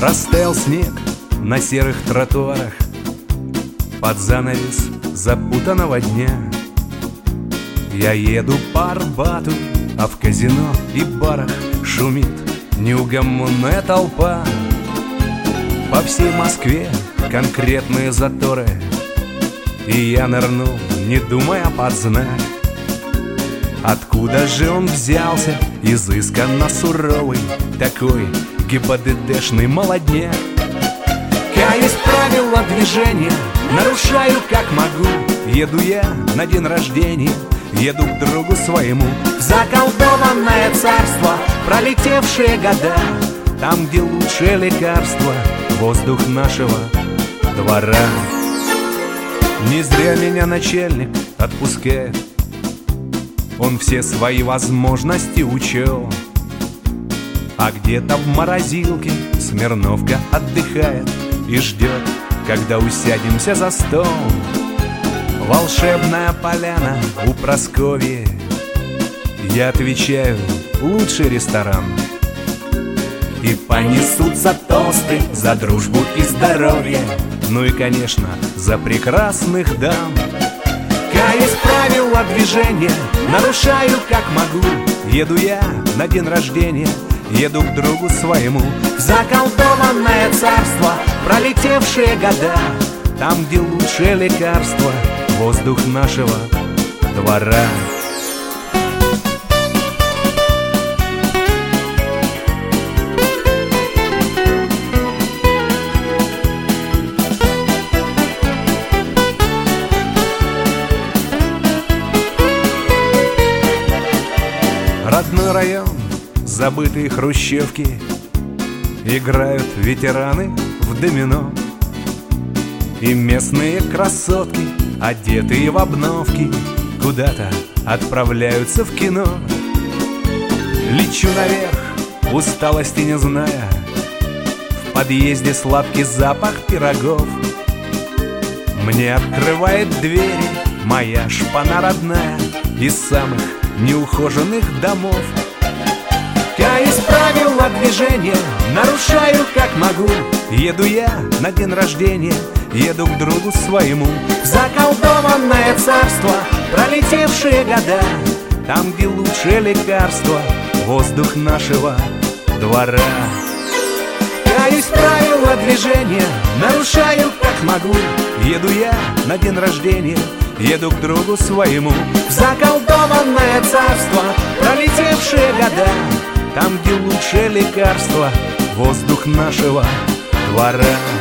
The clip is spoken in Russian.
Растаял снег на серых тротуарах, под занавес запутанного дня. Я еду по Арбату, а в казино и барах шумит неугомонная толпа. По всей Москве конкретные заторы, и я нырнул, не думая подзнать, откуда же он взялся, изысканно суровый, такой ГИБДДшный молодняк. Каюсь, правила движения нарушаю как могу. Еду я на день рождения, еду к другу своему в заколдованное царство, пролетевшие года, там, где лучшее лекарство — воздух нашего двора. Не зря меня начальник отпускает, он все свои возможности учел. А где-то в морозилке Смирновка отдыхает и ждет, когда усядемся за стол. Волшебная поляна у Прасковьи, я отвечаю, лучший ресторан. И понесутся тосты за дружбу и здоровье, ну и, конечно, за прекрасных дам. Каюсь, правила движения нарушаю как могу. Еду я на день рождения, еду к другу своему в заколдованное царство, пролетевшие года, там, где лучшее лекарство — воздух нашего двора. Родной район, забытые хрущевки, играют ветераны в домино. И местные красотки, одетые в обновки, куда-то отправляются в кино. Лечу наверх, усталости не зная, в подъезде сладкий запах пирогов. Мне открывает двери моя шпана родная из самых неухоженных домов. Каюсь, правила движения нарушаю как могу. Еду я на день рождения, еду к другу своему в заколдованное царство, пролетевшие года, там, где лучшее лекарство — воздух нашего двора. Каюсь, правила движения нарушаю как могу. Еду я на день рождения, еду к другу своему в заколдованное царство, пролетевшие года, там, где лучшее лекарство — воздух нашего двора.